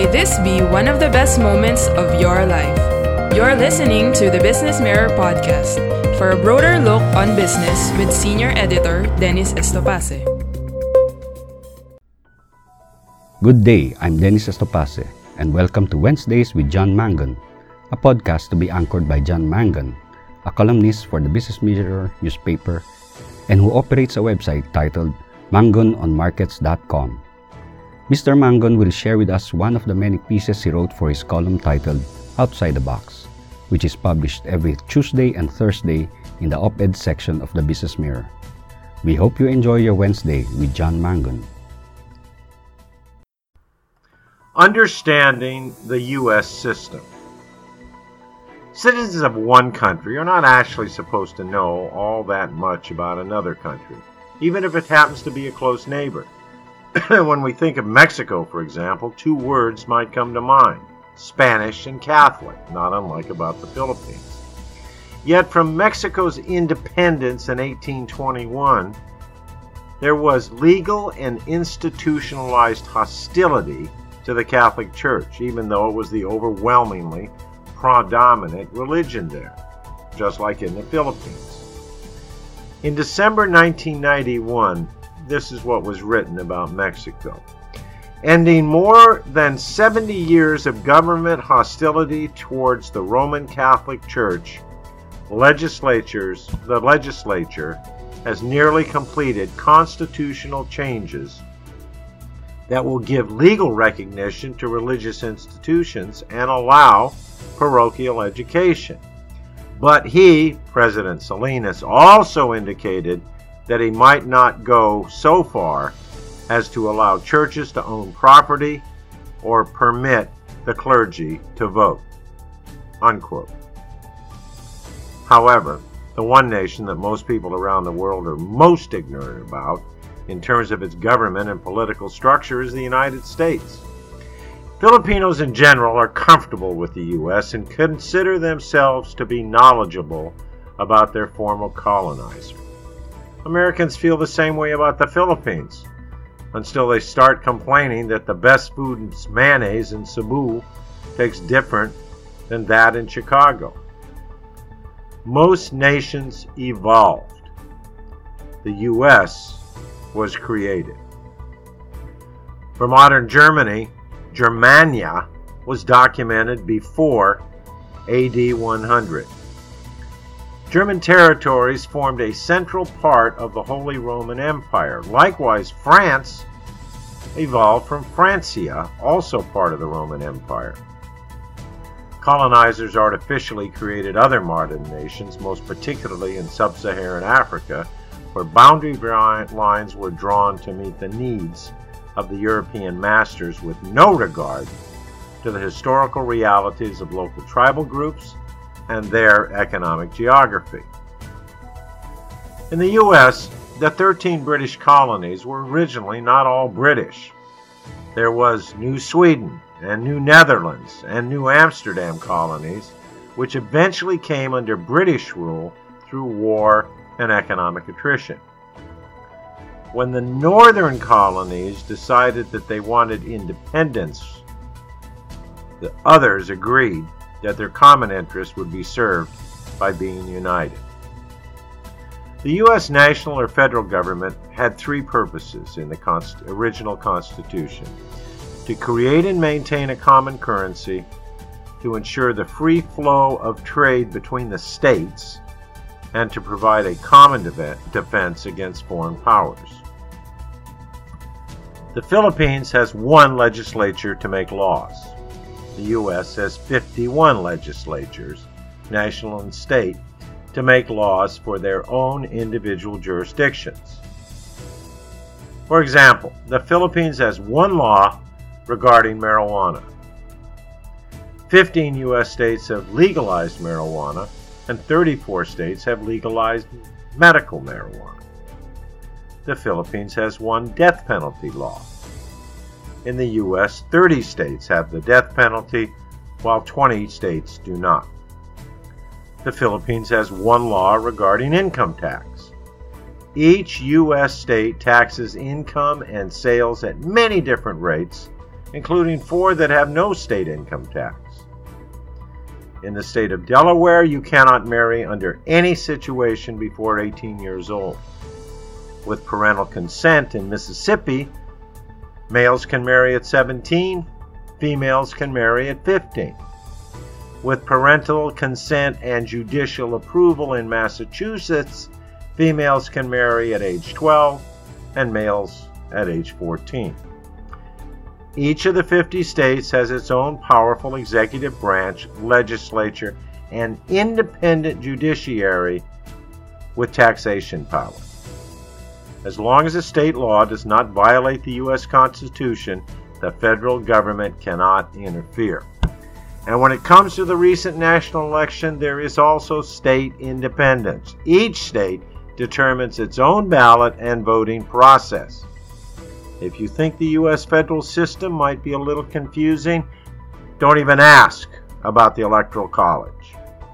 May this be one of the best moments of your life. You're listening to the Business Mirror Podcast for a broader look on business with Senior Editor Dennis Estopace. Good day, I'm Dennis Estopace, and welcome to Wednesdays with John Mangan, a podcast to be anchored by John Mangan, a columnist for the Business Mirror newspaper and who operates a website titled mangononmarkets.com. Mr. Mangan will share with us one of the many pieces he wrote for his column titled Outside the Box, which is published every Tuesday and Thursday in the op-ed section of the Business Mirror. We hope you enjoy your Wednesday with John Mangan. Understanding the U.S. system. Citizens of one country are not actually supposed to know all that much about another country, even if it happens to be a close neighbor. When we think of Mexico, for example, two words might come to mind: Spanish and Catholic, not unlike about the Philippines. Yet from Mexico's independence in 1821, there was legal and institutionalized hostility to the Catholic Church, even though it was the overwhelmingly predominant religion there, just like in the Philippines. In December 1991, this is what was written about Mexico. Ending more than 70 years of government hostility towards the Roman Catholic Church, the legislature has nearly completed constitutional changes that will give legal recognition to religious institutions and allow parochial education. But he, President Salinas, also indicated that he might not go so far as to allow churches to own property or permit the clergy to vote. Unquote. However, the one nation that most people around the world are most ignorant about in terms of its government and political structure is the United States. Filipinos in general are comfortable with the U.S. and consider themselves to be knowledgeable about their former colonizer. Americans feel the same way about the Philippines, until they start complaining that the best food's mayonnaise in Cebu tastes different than that in Chicago. Most nations evolved. The U.S. was created. For modern Germany, Germania was documented before AD 100. German territories formed a central part of the Holy Roman Empire. Likewise, France evolved from Francia, also part of the Roman Empire. Colonizers artificially created other modern nations, most particularly in sub-Saharan Africa, where boundary lines were drawn to meet the needs of the European masters with no regard to the historical realities of local tribal groups and their economic geography. In the U.S., the 13 British colonies were originally not all British. There was New Sweden and New Netherlands and New Amsterdam colonies, which eventually came under British rule through war and economic attrition. When the northern colonies decided that they wanted independence, the others agreed that their common interests would be served by being united. The U.S. national or federal government had three purposes in the original Constitution: to create and maintain a common currency, to ensure the free flow of trade between the states, and to provide a common defense against foreign powers. The Philippines has one legislature to make laws. The U.S. has 51 legislatures, national and state, to make laws for their own individual jurisdictions. For example, the Philippines has one law regarding marijuana. 15 U.S. states have legalized marijuana, and 34 states have legalized medical marijuana. The Philippines has one death penalty law. In the U.S., 30 states have the death penalty, while 20 states do not. The Philippines has one law regarding income tax. Each U.S. state taxes income and sales at many different rates, including 4 that have no state income tax. In the state of Delaware, you cannot marry under any situation before 18 years old. With parental consent in Mississippi, males can marry at 17, females can marry at 15. With parental consent and judicial approval in Massachusetts, females can marry at age 12 and males at age 14. Each of the 50 states has its own powerful executive branch, legislature, and independent judiciary with taxation power. As long as a state law does not violate the U.S. Constitution, the federal government cannot interfere. And when it comes to the recent national election, there is also state independence. Each state determines its own ballot and voting process. If you think the U.S. federal system might be a little confusing, don't even ask about the Electoral College.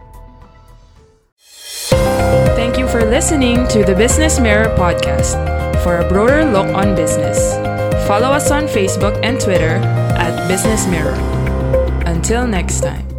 Thank you for listening to the Business Mirror podcast. For a broader look on business, follow us on Facebook and Twitter at Business Mirror. Until next time.